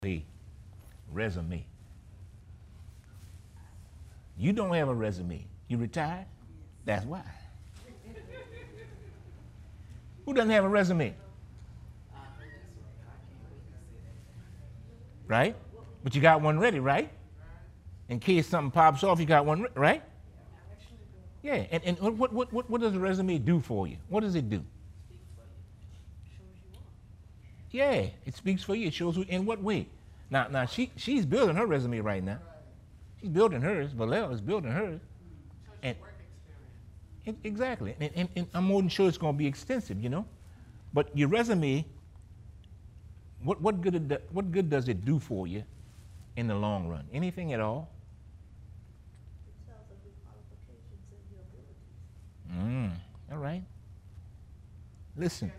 a resume. You don't have a resume. You retired? That's why. Who doesn't have a resume? Right? But you got one ready, right? In case something pops off, you got one, right? Yeah. And what does a resume do for you? What does it do? Yeah, it speaks for you. It shows you in what way. Now she's building her resume right now. She's building hers. Valera is building hers. And exactly. And I'm more than sure it's going to be extensive, you know. But your resume, what good does it do for you in the long run? Anything at all? It tells of your qualifications and your abilities. All right. Listen.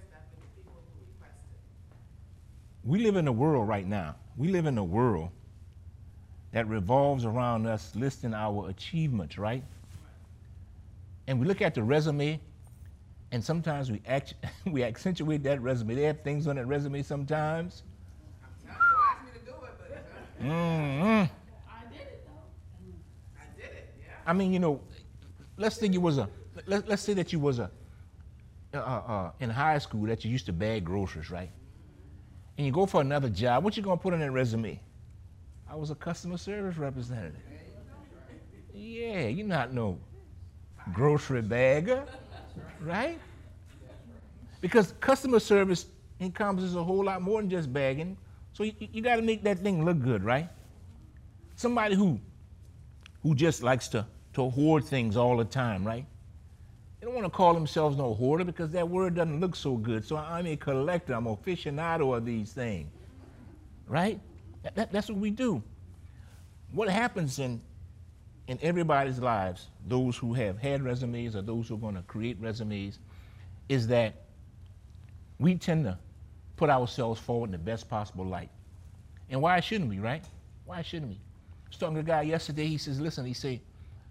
We live in a world right now. We live in a world that revolves around us listing our achievements, right? And we look at the resume, and sometimes we accentuate that resume. They have things on that resume sometimes. Don't ask me to do it, but Mm-hmm. I did it though. I did it, yeah. I mean, you know, let's say let's say that you was in high school that you used to bag groceries, right? And you go for another job. What you gonna put on that resume? I was a customer service representative. Yeah, you're not no grocery bagger, right? Because customer service encompasses a whole lot more than just bagging. So you got to make that thing look good, right? Somebody who just likes to hoard things all the time, right? They don't want to call themselves no hoarder because that word doesn't look so good. So I'm a collector. I'm an aficionado of these things, right? That's what we do. What happens in everybody's lives, those who have had resumes or those who are going to create resumes, is that we tend to put ourselves forward in the best possible light. And why shouldn't we, right? Why shouldn't we? I was talking to a guy yesterday. He says, listen, he said,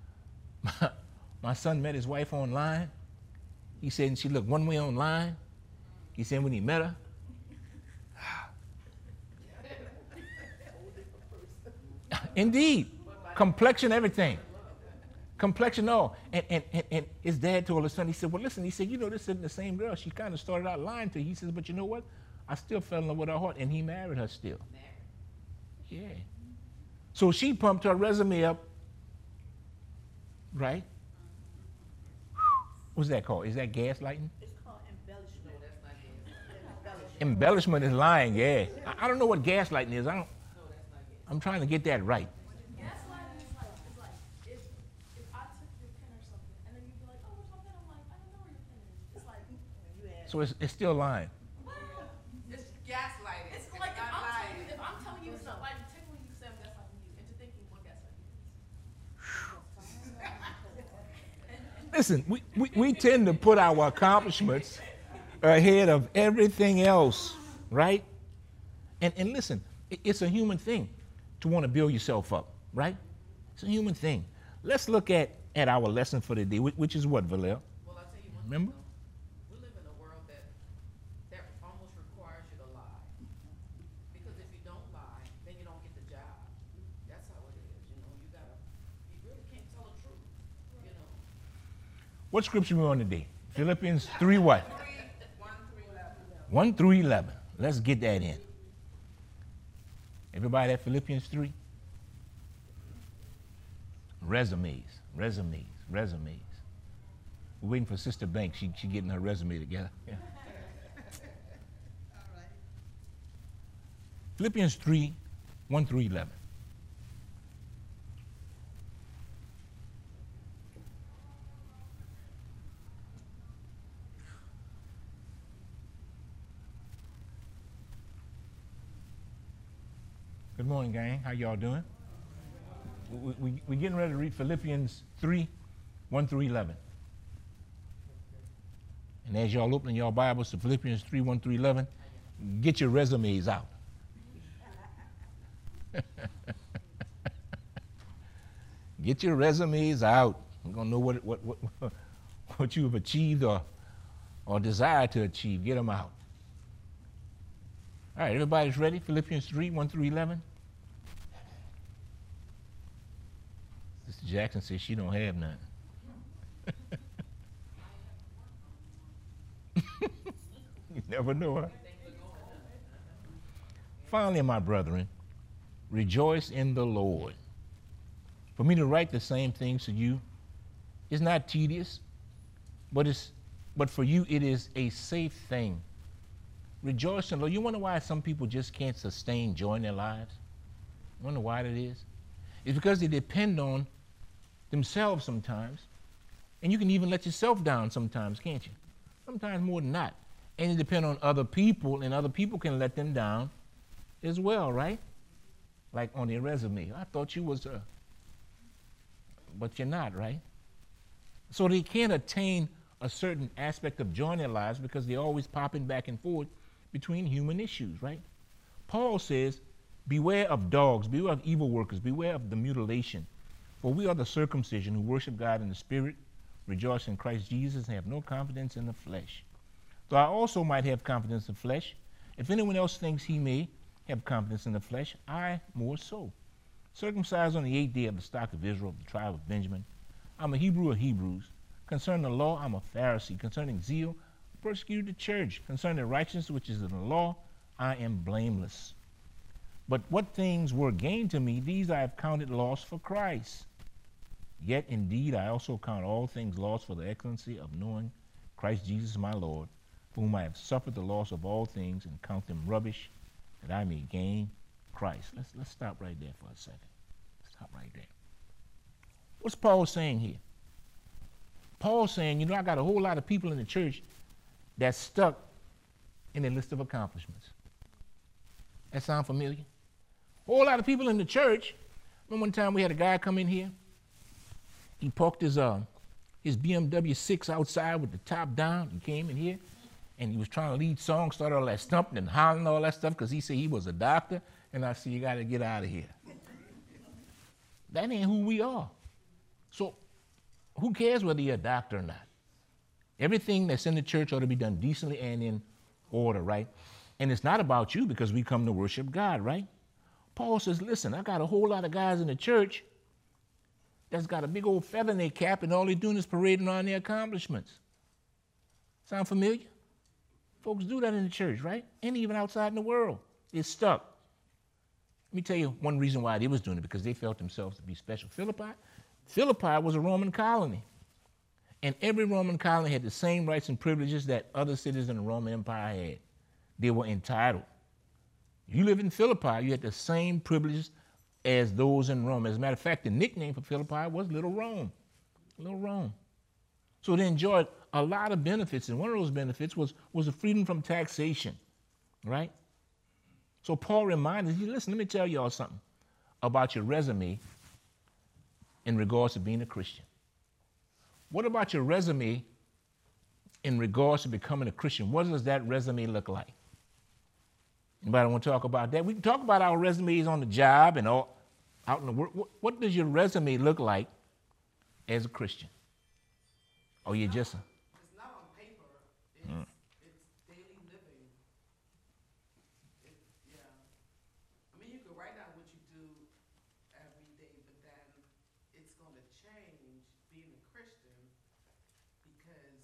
my son met his wife online. He said, and she looked one way online. He said, when he met her, indeed, complexion, everything. Complexion, all. And his dad told his son, he said, well, listen, he said, you know, this isn't the same girl. She kind of started out lying to you. He says, but you know what? I still fell in love with her heart, and he married her still. Yeah. So she pumped her resume up, right? What's that called? Is that gaslighting? It's called embellishment. No, that's not embellishment. Embellishment is lying, yeah. I don't know what gaslighting is. I'm trying to get that right. Gaslighting is like if I took your pen or something and then you'd be like, oh, where's my pen? I'm like, I don't know where your pen is. It's like, So it's still lying. well, It's gaslighting. it's like not lying. if I'm telling you something, like technically you say I'm gaslighting you into thinking what gaslighting is. Listen, we tend to put our accomplishments ahead of everything else, right? And listen, it's a human thing to want to build yourself up, right? It's a human thing. Let's look at our lesson for the day, which is what, Valera? Well, I'll tell you one Remember? thing, though. We live in a world that almost requires you to lie. Because if you don't lie, then you don't get the job. That's how it is, you know. You really can't tell the truth, you know. What scripture we on today? Philippians 3 what? 1 through 11. Let's get that in. Everybody at Philippians 3? Resumes. We're waiting for Sister Banks. She getting her resume together. Yeah. Philippians 3, 1 through 11. Good morning, gang. How y'all doing? We're getting ready to read Philippians 3, 1 through 11. And as y'all open your Bibles to Philippians 3, 1 through 11, get your resumes out. Get your resumes out. We're going to know what you have achieved or desire to achieve. Get them out. All right, everybody's ready? Philippians 3, 1 through 11. Sister Jackson says she don't have none. You never know, huh? Finally, my brethren, rejoice in the Lord. For me to write the same things to you is not tedious, but for you it is a safe thing. Rejoice in the Lord. You wonder why some people just can't sustain joy in their lives? You wonder why that is? It's because they depend on themselves sometimes. And you can even let yourself down sometimes, can't you? Sometimes more than not. And you depend on other people, and other people can let them down as well, right? Like on their resume. I thought you was but you're not, right? So they can't attain a certain aspect of joy in their lives because they're always popping back and forth between human issues, right? Paul says, beware of dogs, beware of evil workers, beware of the mutilation. For we are the circumcision who worship God in the spirit, rejoice in Christ Jesus, and have no confidence in the flesh. Though I also might have confidence in the flesh, if anyone else thinks he may have confidence in the flesh, I more so. Circumcised on the 8th day of the stock of Israel, the tribe of Benjamin. I'm a Hebrew of Hebrews. Concerning the law, I'm a Pharisee. Concerning zeal, I persecuted the church. Concerning righteousness, which is in the law, I am blameless. But what things were gained to me, these I have counted loss for Christ. Yet indeed I also count all things lost for the excellency of knowing Christ Jesus my Lord, for whom I have suffered the loss of all things and count them rubbish, that I may gain Christ. Let's stop right there for a second. Stop right there. What's Paul saying here? Paul's saying, I got a whole lot of people in the church that's stuck in a list of accomplishments. That sound familiar? A whole lot of people in the church. Remember one time we had a guy come in here? He parked his BMW 6 outside with the top down. He came in here and he was trying to lead songs, started all that stumping and hollering and all that stuff because he said he was a doctor. And I said, you got to get out of here. That ain't who we are. So who cares whether you're a doctor or not? Everything that's in the church ought to be done decently and in order, right? And it's not about you because we come to worship God, right? Paul says, listen, I got a whole lot of guys in the church that's got a big old feather in their cap and all they're doing is parading around their accomplishments. Sound familiar? Folks do that in the church, right? And even outside in the world. They're stuck. Let me tell you one reason why they was doing it, because they felt themselves to be special. Philippi was a Roman colony. And every Roman colony had the same rights and privileges that other cities in the Roman Empire had. They were entitled. You live in Philippi, you had the same privileges as those in Rome. As a matter of fact, the nickname for Philippi was Little Rome. Little Rome. So they enjoyed a lot of benefits, and one of those benefits was the freedom from taxation, right? So Paul reminded you, listen, let me tell y'all something about your resume in regards to being a Christian. What about your resume in regards to becoming a Christian? What does that resume look like? Anybody want to talk about that? We can talk about our resumes on the job and all out in the world. What does your resume look like as a Christian? Oh, you're just It's not on paper. It's daily living. Yeah. I mean, you could write down what you do every day, but then it's going to change being a Christian because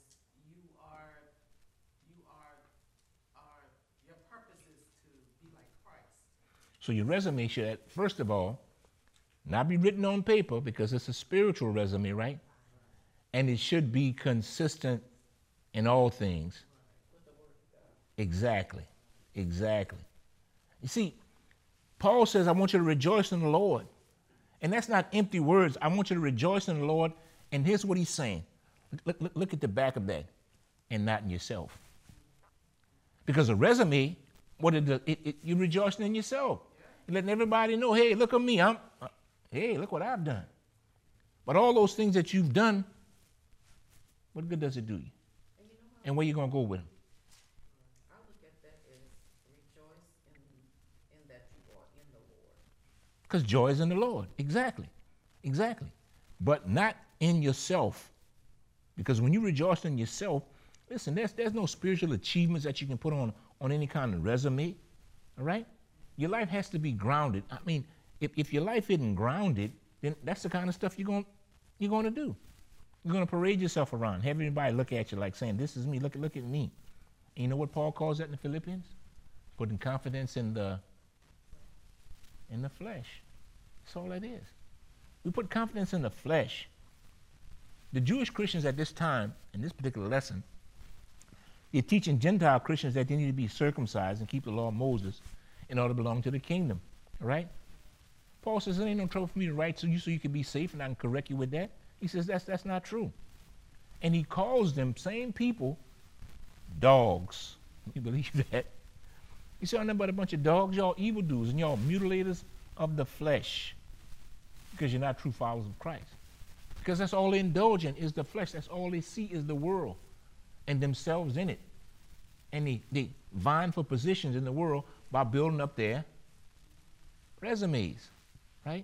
your purpose is to be like Christ. So your resume should, first of all, not be written on paper because it's a spiritual resume, right? And it should be consistent in all things. Exactly. Exactly. You see, Paul says, I want you to rejoice in the Lord. And that's not empty words. I want you to rejoice in the Lord. And here's what he's saying. Look at the back of that. And not in yourself. Because a resume, you're rejoicing in yourself. You're letting everybody know, hey, look at me. Hey, look what I've done. But all those things that you've done, what good does it do you? And where you going to go with them? I look at that as rejoice in that you are in the Lord. Because joy is in the Lord. Exactly. Exactly. But not in yourself. Because when you rejoice in yourself, listen, there's no spiritual achievements that you can put on any kind of resume. All right? Your life has to be grounded. I mean, if your life isn't grounded, then that's the kind of stuff you're going to do. You're going to parade yourself around, have everybody look at you like saying, this is me, look at me. And you know what Paul calls that in the Philippians? Putting confidence in the flesh. That's all that is. We put confidence in the flesh. The Jewish Christians at this time, in this particular lesson, they're teaching Gentile Christians that they need to be circumcised and keep the law of Moses in order to belong to the kingdom. All right? Paul says, there ain't no trouble for me to write to you so you can be safe and I can correct you with that. He says, that's not true. And he calls them, same people, dogs. You believe that? He said, I'm nothing but a bunch of dogs, y'all evildoers, and y'all mutilators of the flesh because you're not true followers of Christ. Because that's all they indulge in is the flesh. That's all they see is the world and themselves in it. And they vying for positions in the world by building up their resumes, right?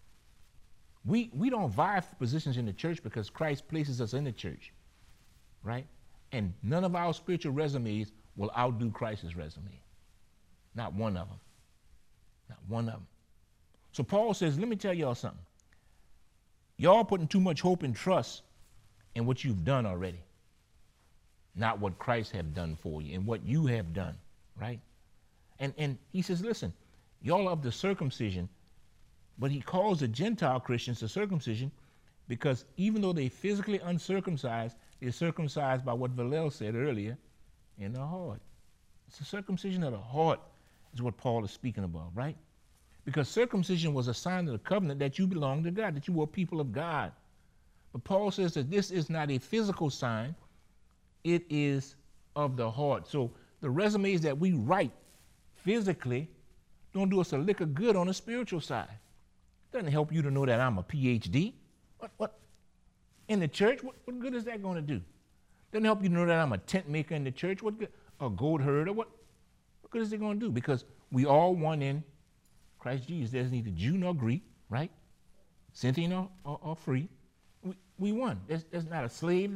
We don't vie for positions in the church because Christ places us in the church, right? And none of our spiritual resumes will outdo Christ's resume. Not one of them. Not one of them. So Paul says, let me tell y'all something. Y'all putting too much hope and trust in what you've done already. Not what Christ have done for you and what you have done, right? And he says, listen, y'all of the circumcision, but he calls the Gentile Christians the circumcision because even though they physically uncircumcised, they're circumcised by what Villel said earlier, in the heart. It's the circumcision of the heart is what Paul is speaking about, right? Because circumcision was a sign of the covenant that you belong to God, that you were people of God. But Paul says that this is not a physical sign, it is of the heart. So the resumes that we write physically don't do us a lick of good on the spiritual side. It doesn't help you to know that I'm a PhD. What? In the church, what good is that going to do? Doesn't help you to know that I'm a tent maker in the church. What good? A goat herder. What good is it going to do? Because we all one in Christ Jesus. There's neither Jew nor Greek, right? Scythian or free. We won. There's not a slave.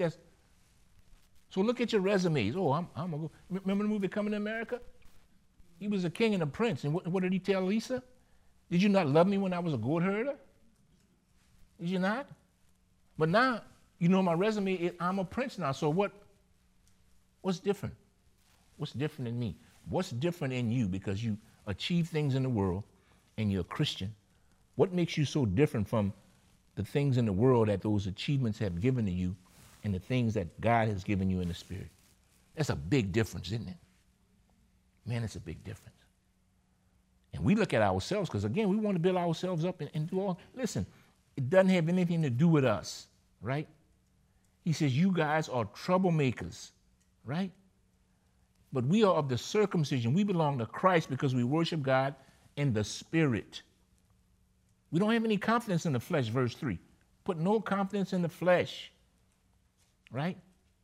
So look at your resumes. Oh, I'm going to go. Remember the movie Coming to America? He was a king and a prince. And what did he tell Lisa? Did you not love me when I was a goat herder? Did you not? But now, you know my resume, I'm a prince now. So what's different? What's different in me? What's different in you because you achieve things in the world and you're a Christian? What makes you so different from the things in the world that those achievements have given to you and the things that God has given you in the Spirit? That's a big difference, isn't it? Man, it's a big difference. And we look at ourselves because, again, we want to build ourselves up and do all. Listen, it doesn't have anything to do with us, right? He says, you guys are troublemakers, right? But we are of the circumcision. We belong to Christ because we worship God in the Spirit. We don't have any confidence in the flesh, verse 3. Put no confidence in the flesh, right?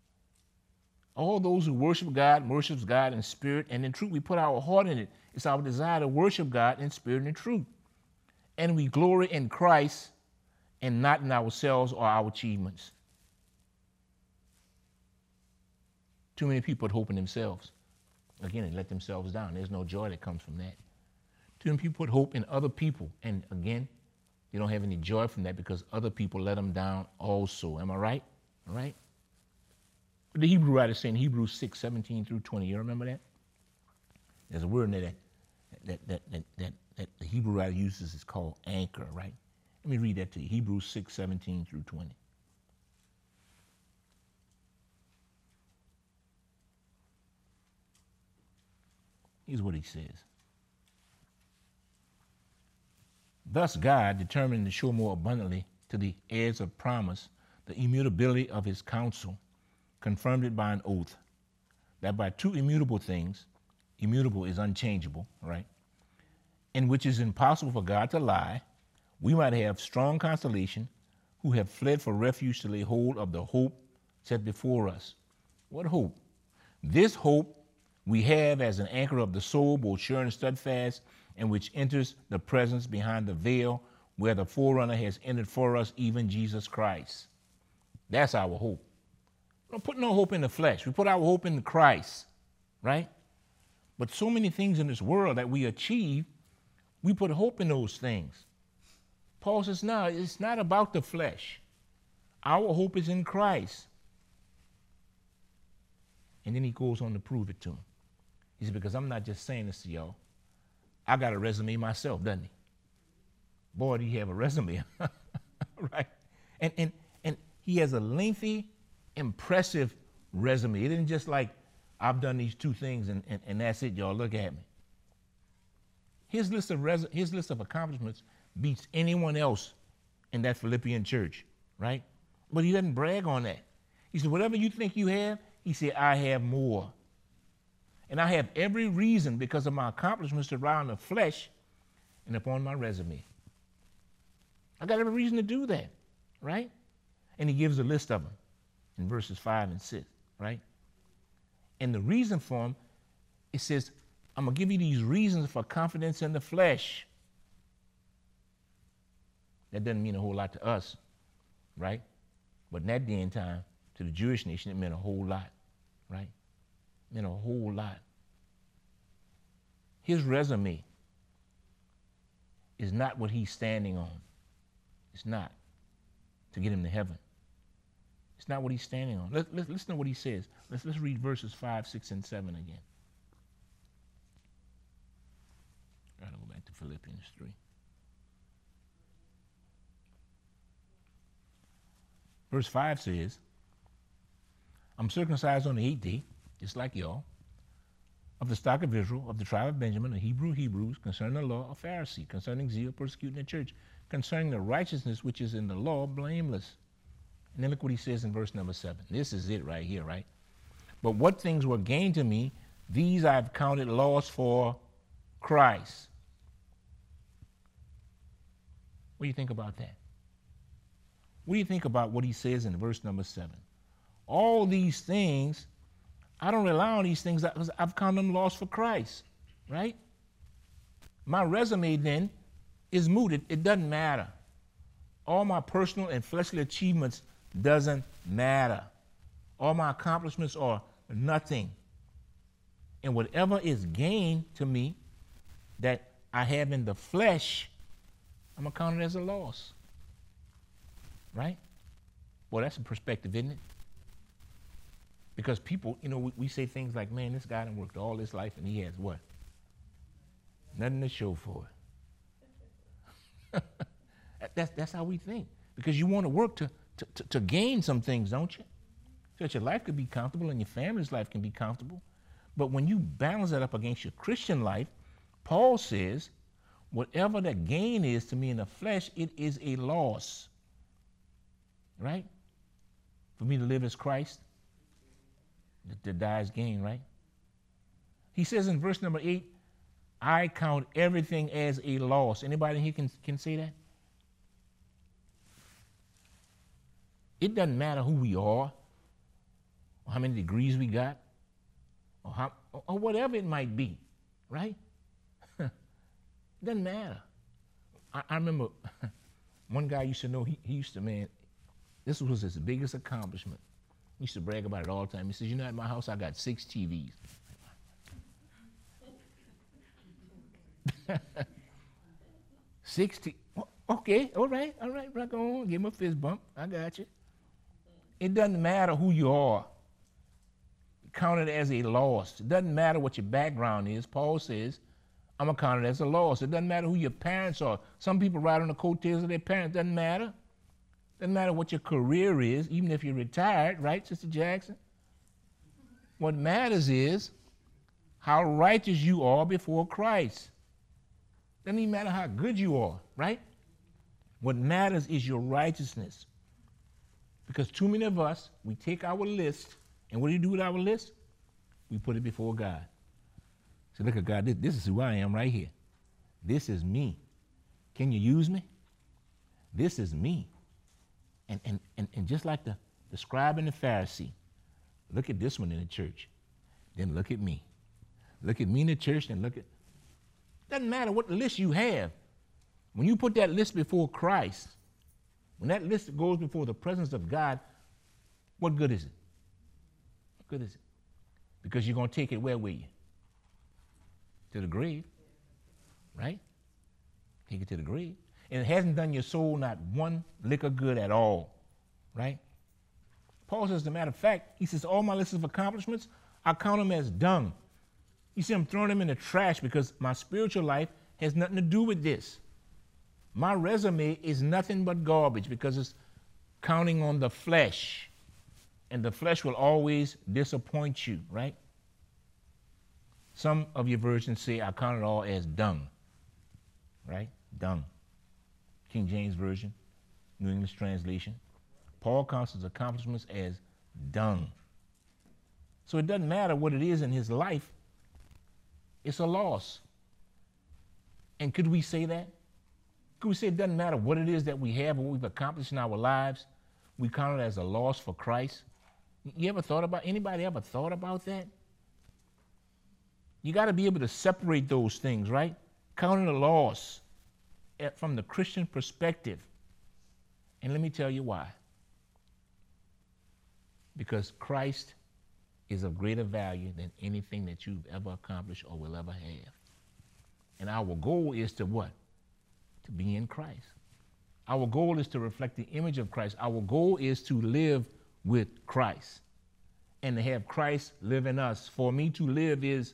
All those who worships God in spirit and in truth. We put our heart in it. It's our desire to worship God in spirit and in truth. And we glory in Christ and not in ourselves or our achievements. Too many people put hope in themselves. Again, they let themselves down. There's no joy that comes from that. Too many people put hope in other people. And again, they don't have any joy from that because other people let them down also. Am I right? All right? The Hebrew writer is saying Hebrews 6, 17 through 20. You remember that? There's a word in there that the Hebrew writer uses. It's called anchor, right? Let me read that to you. Hebrews 6, 17 through 20. Here's what he says. Thus God, determined to show more abundantly to the heirs of promise the immutability of his counsel, confirmed it by an oath, that by two immutable things, immutable is unchangeable, right? In which is impossible for God to lie, we might have strong consolation who have fled for refuge to lay hold of the hope set before us. What hope? This hope we have as an anchor of the soul, both sure and steadfast, and which enters the presence behind the veil, where the forerunner has entered for us, even Jesus Christ. That's our hope. We don't put no hope in the flesh. We put our hope in Christ, right? But so many things in this world that we achieve, we put hope in those things. Paul says, no, it's not about the flesh. Our hope is in Christ. And then he goes on to prove it to him. He said, because I'm not just saying this to y'all. I got a resume myself, doesn't he? Boy, do you have a resume, right? And he has a lengthy, impressive resume. It isn't just like, I've done these two things and that's it, y'all, look at me. His list of accomplishments beats anyone else in that Philippian church, right? But he doesn't brag on that. He said, whatever you think you have, he said, I have more. And I have every reason because of my accomplishments to rely on the flesh and upon my resume. I got every reason to do that, right? And he gives a list of them in verses 5 and 6, right? And the reason for them, it says, I'm going to give you these reasons for confidence in the flesh. That doesn't mean a whole lot to us, right? But in that day and time, to the Jewish nation, it meant a whole lot, right? It meant a whole lot. His resume is not what he's standing on. It's not to get him to heaven. It's not what he's standing on. Let's listen to what he says. Let's read verses 5, 6, and 7 again. Gotta go back to Philippians 3. Verse 5 says, I'm circumcised on the 8th day, just like y'all, of the stock of Israel, of the tribe of Benjamin, a Hebrews, concerning the law, a Pharisee, concerning zeal, persecuting the church, concerning the righteousness which is in the law, blameless. And then look what he says in verse number 7. This is it right here, right? But what things were gained to me, these I've counted loss for Christ. What do you think about that? What do you think about what he says in verse number 7? All these things, I don't rely on these things because I've counted them lost for Christ, right? My resume then is mooted. It doesn't matter. All my personal and fleshly achievements doesn't matter. All my accomplishments are nothing. And whatever is gained to me that I have in the flesh, I'm going to count it as a loss. Right? Well, that's a perspective, isn't it? Because people, we say things like, man, this guy done worked all his life and he has what? Nothing to show for it. That's how we think. Because you want to work to gain some things, don't you? So that your life could be comfortable and your family's life can be comfortable. But when you balance that up against your Christian life, Paul says, whatever the gain is to me in the flesh, it is a loss. Right? For me to live as Christ, to die is gain, right? He says in verse number 8, I count everything as a loss. Anybody here can say that? It doesn't matter who we are, or how many degrees we got, or whatever it might be, right? It doesn't matter. I remember one guy used to know, he used to, man, this was his biggest accomplishment. He used to brag about it all the time. He says, at my house I got 6 TVs. 60. Okay, all right, rock on. Give him a fist bump. I got you. It doesn't matter who you are. Count it as a loss. It doesn't matter what your background is. Paul says, I'm going to count it as a loss. It doesn't matter who your parents are. Some people ride on the coattails of their parents. It doesn't matter. Doesn't matter what your career is, even if you're retired, right, Sister Jackson? What matters is how righteous you are before Christ. Doesn't even matter how good you are, right? What matters is your righteousness. Because too many of us, we take our list, and what do you do with our list? We put it before God. So look at God, this is who I am right here. This is me. Can you use me? This is me. And just like the scribe and the Pharisee, look at this one in the church. Then look at me. Look at me in the church, then look at... Doesn't matter what list you have. When you put that list before Christ, when that list goes before the presence of God, what good is it? What good is it? Because you're going to take it where with you? to the grave, right? Take it to the grave. And it hasn't done your soul not one lick of good at all, right? Paul says, as a matter of fact, he says, all my list of accomplishments, I count them as dung. You see, I'm throwing them in the trash because my spiritual life has nothing to do with this. My resume is nothing but garbage because it's counting on the flesh. And the flesh will always disappoint you, right? Some of your versions say, I count it all as dung, right? Dung. King James Version, New English Translation. Paul counts his accomplishments as dung. So it doesn't matter what it is in his life, it's a loss. And could we say that? Could we say it doesn't matter what it is that we have or what we've accomplished in our lives, we count it as a loss for Christ? Anybody ever thought about that? You got to be able to separate those things, right? Count it a loss from the Christian perspective. And let me tell you why. Because Christ is of greater value than anything that you've ever accomplished or will ever have. And our goal is to what? To be in Christ. Our goal is to reflect the image of Christ. Our goal is to live with Christ and to have Christ live in us. For me to live is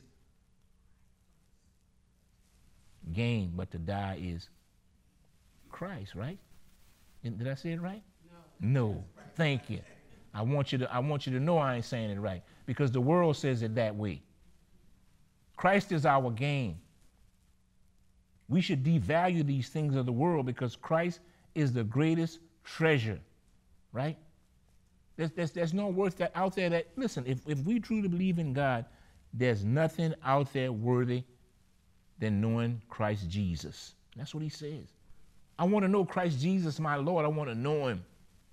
gain, but to die is Christ, right? Did I say it right? No. Thank you. I want you to know I ain't saying it right because the world says it that way. Christ is our gain. We should devalue these things of the world because Christ is the greatest treasure, right? There's no worth that out there that, listen, if we truly believe in God, there's nothing out there worthy than knowing Christ Jesus. That's what he says. I want to know Christ Jesus, my Lord. I want to know him.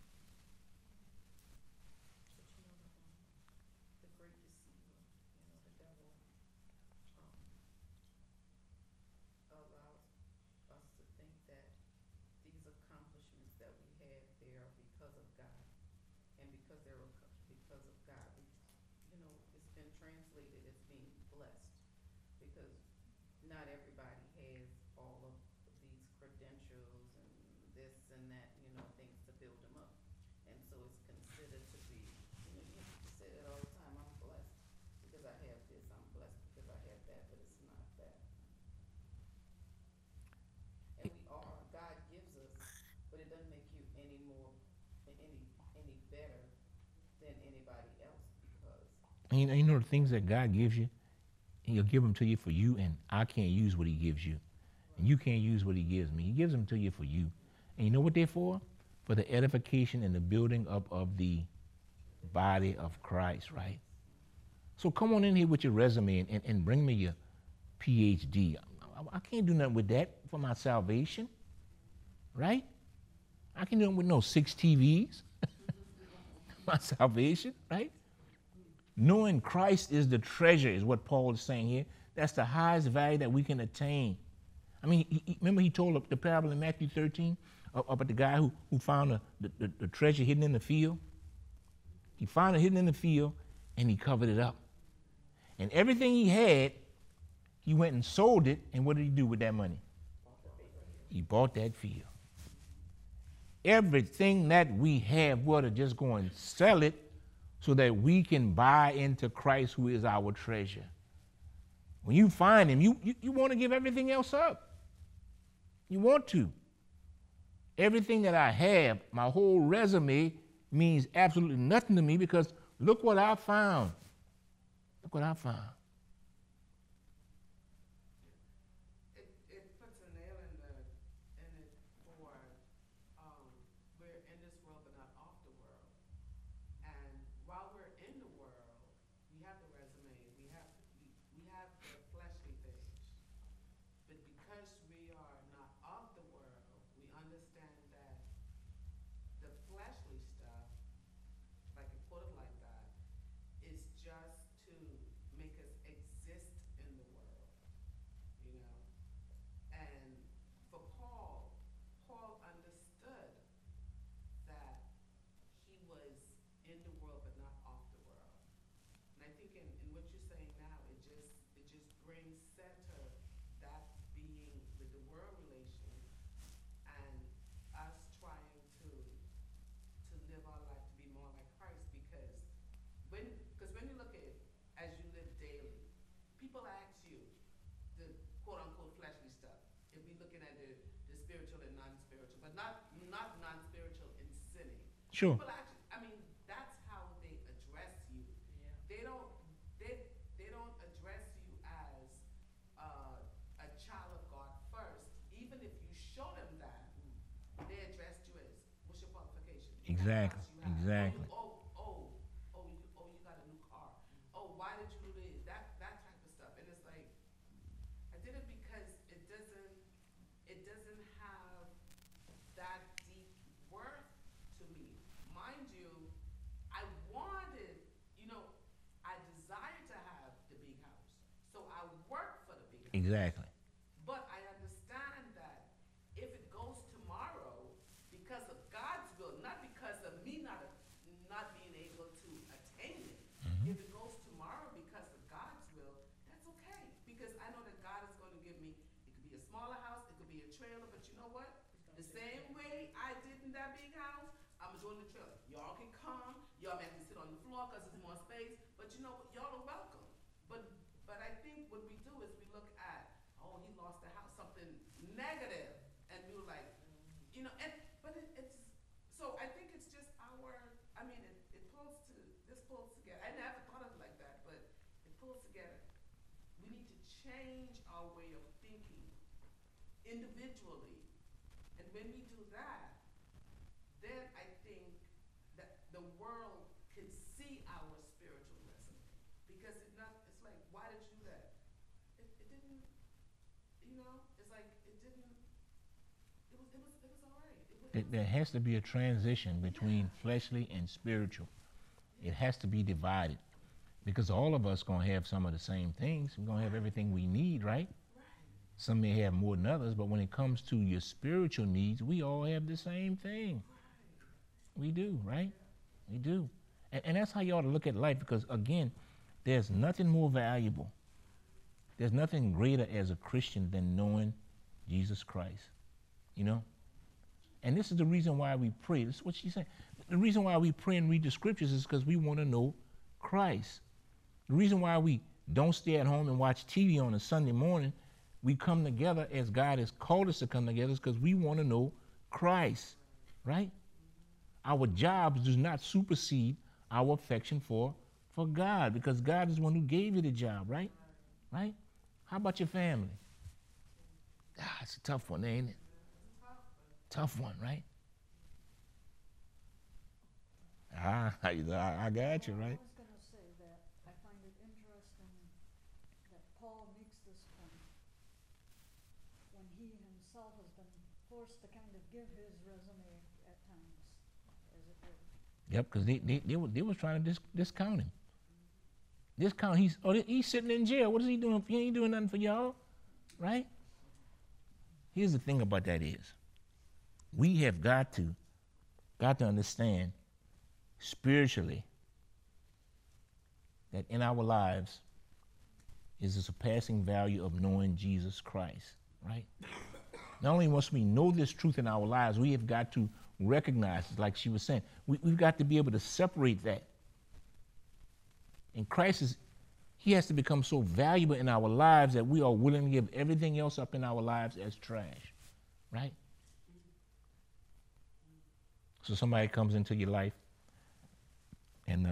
The great deceiver, the devil allows us to think that these accomplishments that we have, they are because of God. And because they're because of God, it's been translated as being blessed. Because not everybody has all of these credentials and this and that, things to build them up. And so it's considered to be, you say it all the time, I'm blessed because I have this, I'm blessed because I have that, but it's not that. And we are, God gives us, but it doesn't make you any more, any better than anybody else because. And you know the things that God gives you, he'll give them to you for you, and I can't use what he gives you. And you can't use what he gives me. He gives them to you for you. And you know what they're for? For the edification and the building up of the body of Christ, right? So come on in here with your resume and bring me your PhD. I can't do nothing with that for my salvation, right? I can't do nothing with no 6 TVs. My salvation, right? Knowing Christ is the treasure is what Paul is saying here. That's the highest value that we can attain. I mean, remember he told the parable in Matthew 13 about the guy who found the treasure hidden in the field? He found it hidden in the field, and he covered it up. And everything he had, he went and sold it, and what did he do with that money? He bought that field. Everything that we have, we ought to just go and sell it so that we can buy into Christ, who is our treasure. When you find him, you want to give everything else up. You want to. Everything that I have, my whole resume, means absolutely nothing to me because look what I found. Look what I found. It puts a nail in it for we're in this world but not of the world. And while we're in the world, we have the resume, we have the fleshly things. But because we are not of the world, we understand that the fleshly stuff, like you put it like that, is just to make us exist in the world, And for Paul understood that he was in the world but not of the world. And I think in what you're saying now, it just brings center the world relation and us trying to live our life to be more like Christ because when you look at it as you live daily, people ask you the quote unquote fleshly stuff. If we're looking at the spiritual and non-spiritual, but not non-spiritual in sinning. Sure. People actually, I mean, that's how they address you. They don't address you as a child of God first. Even if you show them that, they address you as, what's your qualification? What kind of Exactly. house you have? Exactly. You got a new car. Oh, why did you do this? That type of stuff. And it's like, I did it because it doesn't have that deep worth to me. Mind you, I wanted, I desired to have the big house. So I worked for the big house. Exactly. But I understand that if it goes tomorrow, because of God's will, not because of me not being able to attain it. If it goes tomorrow because of God's will, that's okay. Because I know that God is going to give me, it could be a smaller house, it could be a trailer, but you know what? The same way I did in that big house, I'm doing the trailer. Y'all can come, y'all may have to sit on the floor because there's more space, but you know what? Y'all are welcome. But I think what we do is we look at, oh, he lost the house, something negative, and we were like, it's, so I think it's just this pulls together. I never thought of it like that, but it pulls together. We need to change our way of thinking individually, and when we do that, then I think that the world can see our spiritual resume, because it's like, why did you do that? It didn't, it's like, it was all right. There has to be a transition between fleshly and spiritual. It has to be divided because all of us going to have some of the same things. We're going to have everything we need, right? Some may have more than others, but when it comes to your spiritual needs, we all have the same thing. We do, right? We do. And that's how you ought to look at life, because, again, there's nothing more valuable. There's nothing greater as a Christian than knowing Jesus Christ, And this is the reason why we pray. This is what she's saying. The reason why we pray and read the scriptures is because we want to know Christ. The reason why we don't stay at home and watch TV on a Sunday morning, we come together as God has called us to come together, is because we want to know Christ, right? Our jobs do not supersede our affection for God, because God is the one who gave you the job, right? Right? How about your family? It's a tough one, ain't it? Tough one, right? I got you, right? I was going to say that I find it interesting that Paul makes this point when he himself has been forced to kind of give his resume at times, as it were. Yep, because they were trying to discount him. Discount, he's sitting in jail. What is he doing? He ain't doing nothing for y'all, right? Here's the thing about that is, we have got to understand spiritually that in our lives is the surpassing value of knowing Jesus Christ, right? Not only must we know this truth in our lives, we have got to recognize it, like she was saying. We've got to be able to separate that. And Christ he has to become so valuable in our lives that we are willing to give everything else up in our lives as trash, right? So somebody comes into your life and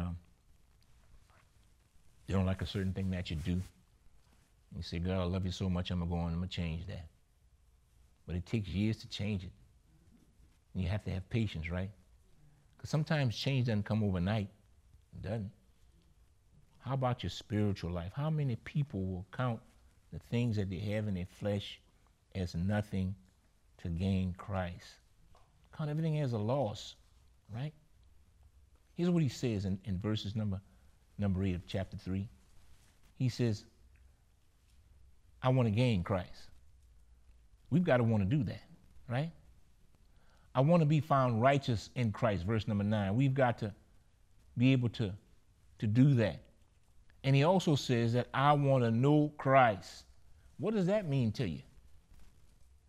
they don't like a certain thing that you do. You say, God, I love you so much, I'm going to change that. But it takes years to change it. And you have to have patience, right? Because sometimes change doesn't come overnight. It doesn't. How about your spiritual life? How many people will count the things that they have in their flesh as nothing to gain Christ? Count everything as a loss, right? Here's what he says in verses number 8 of chapter 3. He says, I want to gain Christ. We've got to want to do that, right? I want to be found righteous in Christ, verse number 9. We've got to be able to do that. And he also says that I want to know Christ. What does that mean to you?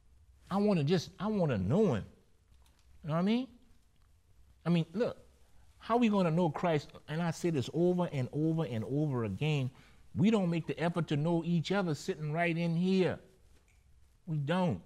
I want to know him. You know what I mean? I mean, look, how are we going to know Christ? And I say this over and over and over again. We don't make the effort to know each other sitting right in here. We don't.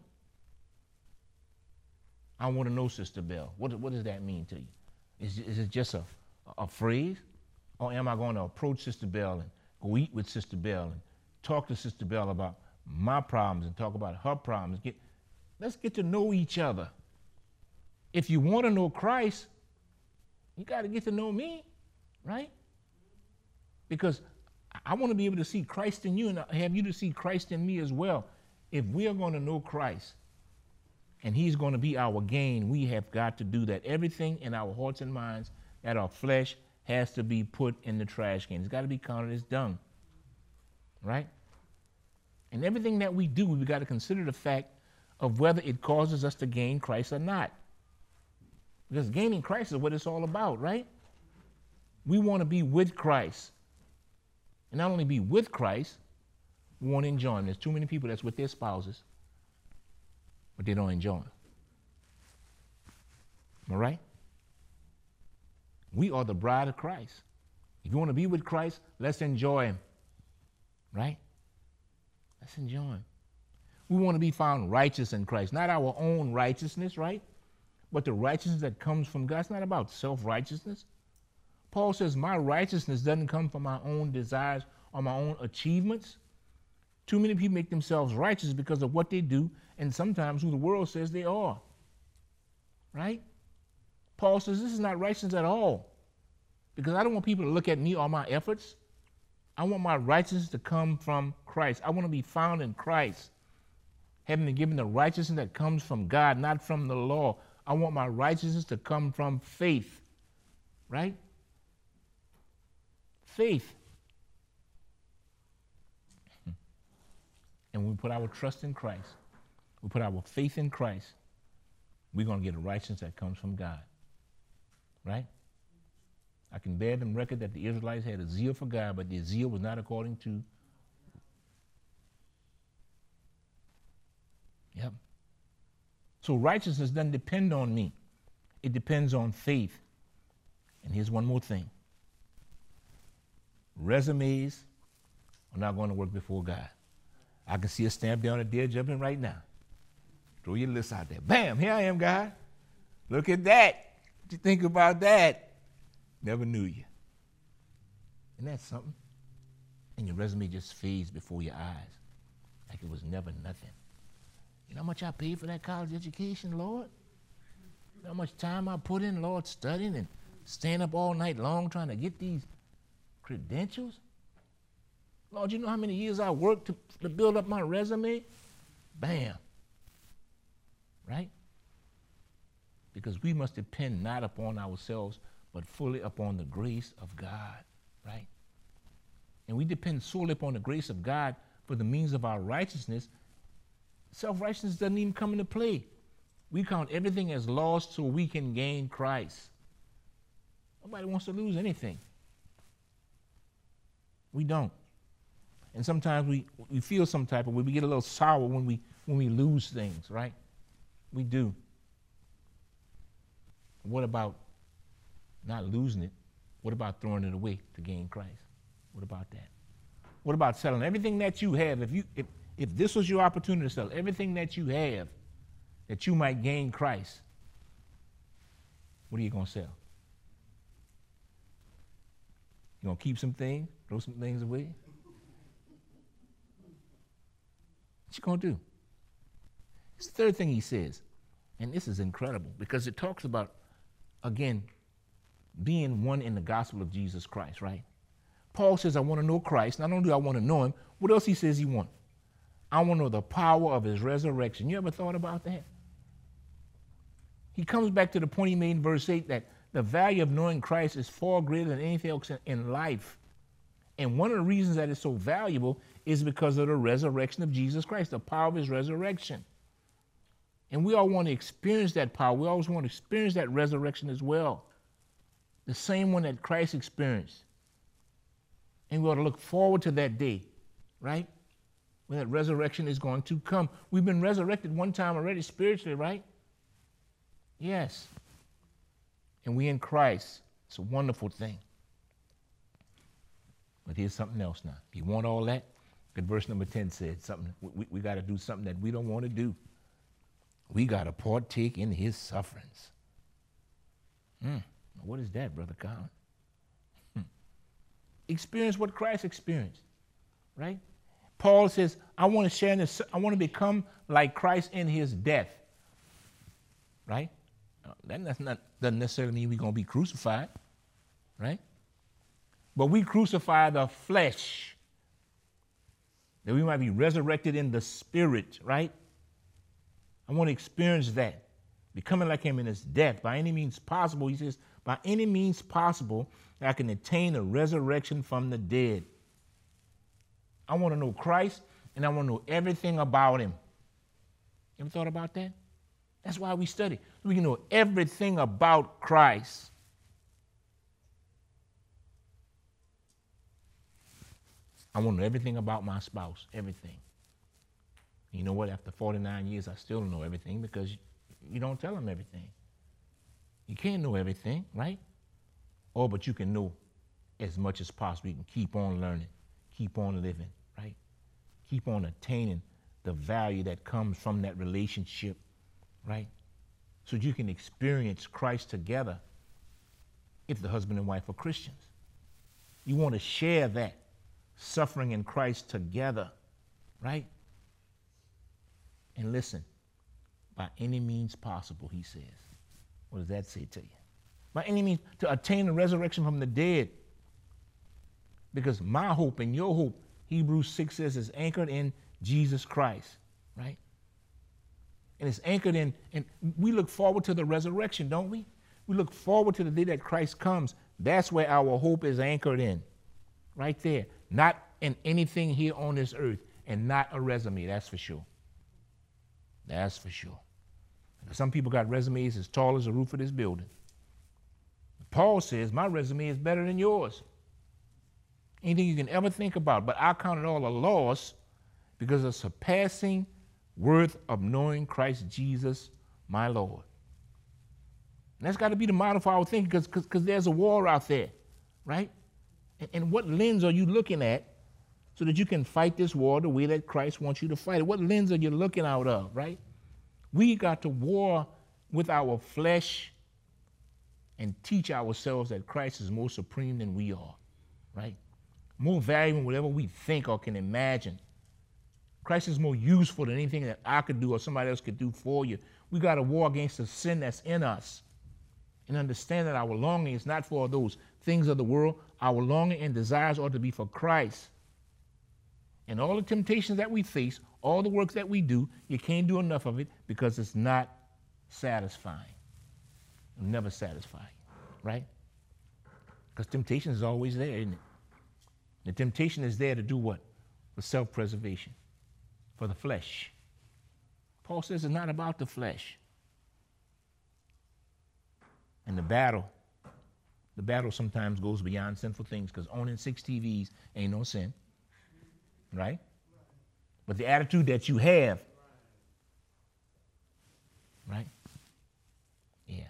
I want to know Sister Bell. What does that mean to you? Is it just a phrase? Or am I going to approach Sister Bell and go eat with Sister Bell and talk to Sister Bell about my problems and talk about her problems? Let's get to know each other. If you want to know Christ, you got to get to know me, right? Because I want to be able to see Christ in you and have you to see Christ in me as well. If we are going to know Christ and he's going to be our gain, we have got to do that. Everything in our hearts and minds that are flesh has to be put in the trash can. It's got to be counted as dung, right? And everything that we do, we've got to consider the fact of whether it causes us to gain Christ or not. Because gaining Christ is what it's all about, right? We want to be with Christ. And not only be with Christ, we want to enjoy him. There's too many people that's with their spouses, but they don't enjoy him. Am I right? We are the bride of Christ. If you want to be with Christ, let's enjoy him. Right? Let's enjoy him. We want to be found righteous in Christ. Not our own righteousness, right? But the righteousness that comes from God. It's not about self-righteousness. Paul says, my righteousness doesn't come from my own desires or my own achievements. Too many people make themselves righteous because of what they do and sometimes who the world says they are. Right? Paul says this is not righteousness at all, because I don't want people to look at me or my efforts. I want my righteousness to come from Christ. I want to be found in Christ, having been given the righteousness that comes from God, not from the law. I want my righteousness to come from faith, right? Faith. And when we put our trust in Christ, we put our faith in Christ, we're going to get a righteousness that comes from God. Right? I can bear them record that the Israelites had a zeal for God, but their zeal was not according to. Yep. So righteousness doesn't depend on me. It depends on faith. And here's one more thing. Resumes are not going to work before God. I can see a stamp down at there jumping right now. Throw your list out there. Bam, here I am, God. Look at that. What you think about that? Never knew you. Isn't that something? And your resume just fades before your eyes like it was never nothing. You know how much I paid for that college education, Lord? You know how much time I put in, Lord, studying and staying up all night long trying to get these credentials? Lord, you know how many years I worked to build up my resume? Bam. Right? Because we must depend not upon ourselves, but fully upon the grace of God, right? And we depend solely upon the grace of God for the means of our righteousness. Self-righteousness doesn't even come into play. We count everything as lost so we can gain Christ. Nobody wants to lose anything. We don't. And sometimes we feel some type of way. We get a little sour when we lose things, right? We do. What about not losing it? What about throwing it away to gain Christ? What about that? What about selling everything that you have? If this was your opportunity to sell everything that you have that you might gain Christ, what are you going to sell? You going to keep some things, throw some things away? What you going to do? It's the third thing he says, and this is incredible because it talks about, again, being one in the gospel of Jesus Christ, right? Paul says, I want to know Christ. Not only do I want to know him, what else he says he wants? I want to know the power of his resurrection. You ever thought about that? He comes back to the point he made in verse 8 that the value of knowing Christ is far greater than anything else in life. And one of the reasons that it's so valuable is because of the resurrection of Jesus Christ, the power of his resurrection. And we all want to experience that power. We always want to experience that resurrection as well. The same one that Christ experienced. And we ought to look forward to that day, right? when that resurrection is going to come. We've been resurrected one time already spiritually, right? Yes. And we in Christ. It's a wonderful thing. But here's something else now. If you want all that, good verse number 10 said something. We got to do something that we don't want to do. We got to partake in his sufferings. What is that, Brother Colin? Experience what Christ experienced, right? Paul says, I want to share in this, I want to become like Christ in his death, right? That doesn't necessarily mean we're going to be crucified, right? But we crucify the flesh, that we might be resurrected in the spirit, right? I want to experience that, becoming like him in his death. By any means possible, he says, by any means possible, I can attain a resurrection from the dead. I want to know Christ, and I want to know everything about him. You ever thought about that? That's why we study. We can know everything about Christ. I want to know everything about my spouse, everything. You know what? After 49 years, I still don't know everything because you don't tell them everything. You can't know everything, right? Oh, but you can know as much as possible. You can keep on learning, keep on living, right? Keep on attaining the value that comes from that relationship, right? So you can experience Christ together if the husband and wife are Christians. You want to share that suffering in Christ together, right? And listen, by any means possible, he says. What does that say to you? By any means, to attain the resurrection from the dead. Because my hope and your hope, Hebrews 6 says, is anchored in Jesus Christ, right? And it's anchored in, and we look forward to the resurrection, don't we? We look forward to the day that Christ comes. That's where our hope is anchored in, right there. Not in anything here on this earth, and not a resume, that's for sure. That's for sure. Some people got resumes as tall as the roof of this building. Paul says, my resume is better than yours. Anything you can ever think about, but I count it all a loss because of surpassing worth of knowing Christ Jesus, my Lord. And that's got to be the model for our thinking because there's a war out there, right? And what lens are you looking at so that you can fight this war the way that Christ wants you to fight it? What lens are you looking out of, right? We got to war with our flesh and teach ourselves that Christ is more supreme than we are, right? More valuable than whatever we think or can imagine. Christ is more useful than anything that I could do or somebody else could do for you. We got to war against the sin that's in us and understand that our longing is not for those things of the world. Our longing and desires ought to be for Christ. And all the temptations that we face, all the work that we do, you can't do enough of it because it's not satisfying. It'll never satisfy you, right? Because temptation is always there, isn't it? The temptation is there to do what? For self-preservation, for the flesh. Paul says it's not about the flesh. And the battle sometimes goes beyond sinful things because owning 6 TVs ain't no sin, right? But the attitude that you have, right? Yeah.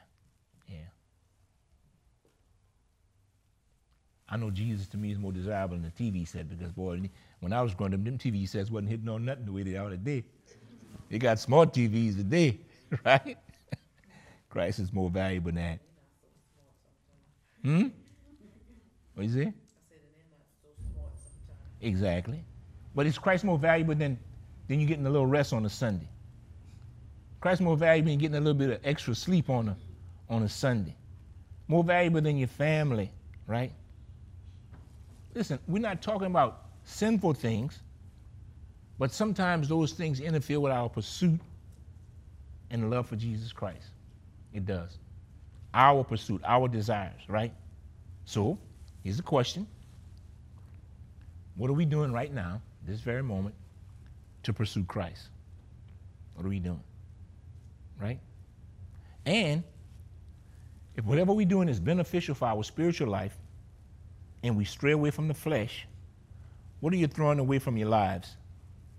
I know Jesus to me is more desirable than the TV set because, boy, when I was growing up, them TV sets wasn't hitting on nothing the way they are today. They got smart TVs today, right? Christ is more valuable than that. What you say? I said that they're not so smart sometimes. Exactly. But is Christ more valuable than you getting a little rest on a Sunday? Christ more valuable than getting a little bit of extra sleep on a Sunday. More valuable than your family, right? Listen, we're not talking about sinful things, but sometimes those things interfere with our pursuit and the love for Jesus Christ. It does. Our pursuit, our desires, right? So, here's the question. What are we doing right now, this very moment, to pursue Christ? What are we doing? Right? And if whatever we're doing is beneficial for our spiritual life and we stray away from the flesh, what are you throwing away from your lives?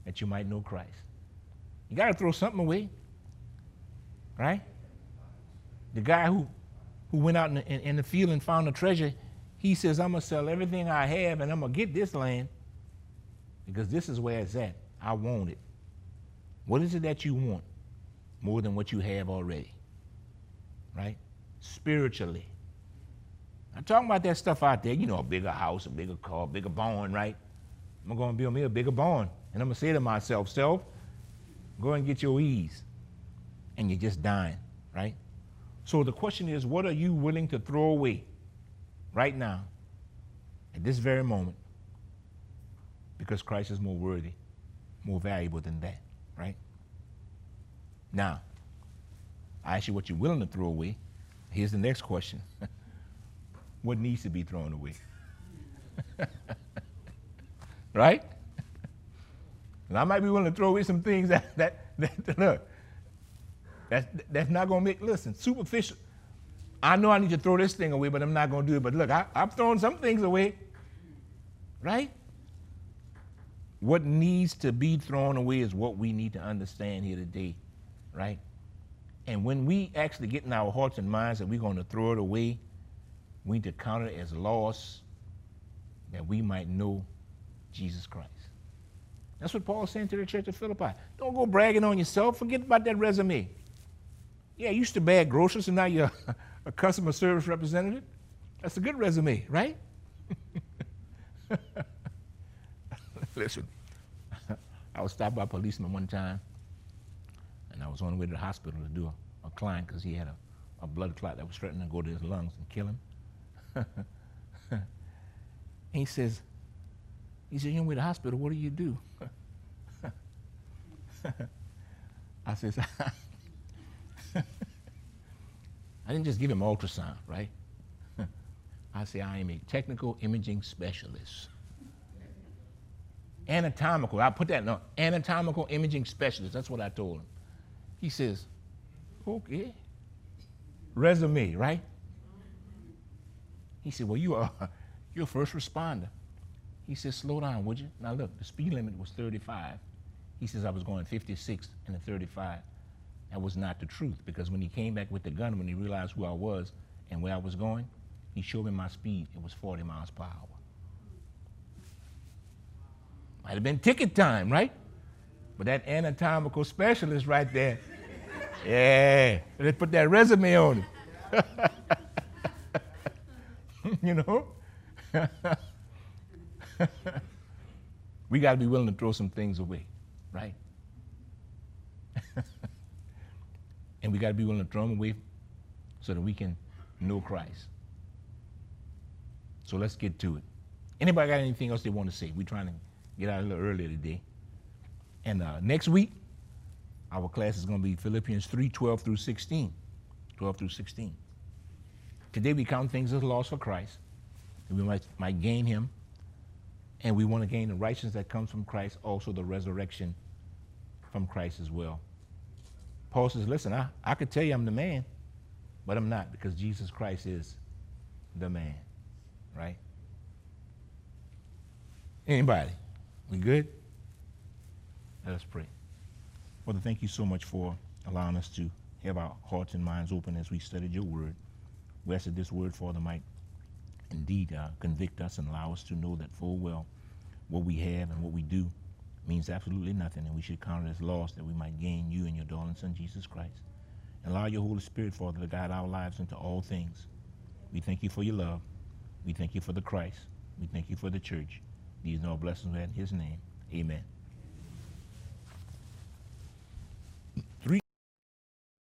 that you might know Christ. You got to throw something away, right? The guy who went out in the field and found a treasure, he says, I'm going to sell everything I have and I'm going to get this land because this is where it's at. I want it. What is it that you want more than what you have already? Right? Spiritually. I'm talking about that stuff out there, you know, a bigger house, a bigger car, a bigger barn, right? I'm going to build me a bigger barn. And I'm going to say to myself, self, go and get your ease. And you're just dying, right? So the question is, what are you willing to throw away right now, at this very moment? Because Christ is more worthy, more valuable than that, right? Now, I ask you what you're willing to throw away. Here's the next question. What needs to be thrown away? Right? And I might be willing to throw away some things that look, that's not going to make, listen, superficial. I know I need to throw this thing away, but I'm not going to do it. But look, I'm throwing some things away, right? What needs to be thrown away is what we need to understand here today, right? And when we actually get in our hearts and minds that we're going to throw it away, we need to count it as loss that we might know Jesus Christ. That's what Paul's saying to the church of Philippi. Don't go bragging on yourself. Forget about that resume. Yeah, you used to bag groceries and now you're a customer service representative. That's a good resume, right? Listen, I was stopped by a policeman one time, and I was on the way to the hospital to do a client because he had a blood clot that was threatening to go to his lungs and kill him. And he says, you're on the way to the hospital, what do you do? I says, I didn't just give him ultrasound, right? I say, I am a technical imaging specialist. Anatomical, I put that in, anatomical imaging specialist, that's what I told him. He says, okay. Resume, right? He said, well, you're a first responder. He says, slow down, would you? Now look, the speed limit was 35. He says I was going 56 and a 35. That was not the truth, because when he came back with the gun, when he realized who I was and where I was going, he showed me my speed. It was 40 miles per hour. Might have been ticket time, right? But that anatomical specialist right there, yeah, they put that resume on it. You know? We got to be willing to throw some things away, right? And we got to be willing to throw them away so that we can know Christ. So let's get to it. Anybody got anything else they want to say? We're trying to get out a little earlier today. And next week, our class is going to be Philippians 3, 12 through 16. 12 through 16. Today we count things as loss for Christ. And we might gain him. And we want to gain the righteousness that comes from Christ, also the resurrection from Christ as well. Paul says, listen, I could tell you I'm the man, but I'm not, because Jesus Christ is the man, right? Anybody? We good? Let us pray. Father, thank you so much for allowing us to have our hearts and minds open as we studied your word. We ask that this word, Father, might indeed convict us and allow us to know that full well what we have and what we do means absolutely nothing, and we should count it as loss that we might gain you and your darling Son, Jesus Christ. And allow your Holy Spirit, Father, to guide our lives into all things. We thank you for your love. We thank you for the Christ. We thank you for the church. These are all blessings in his name. Amen.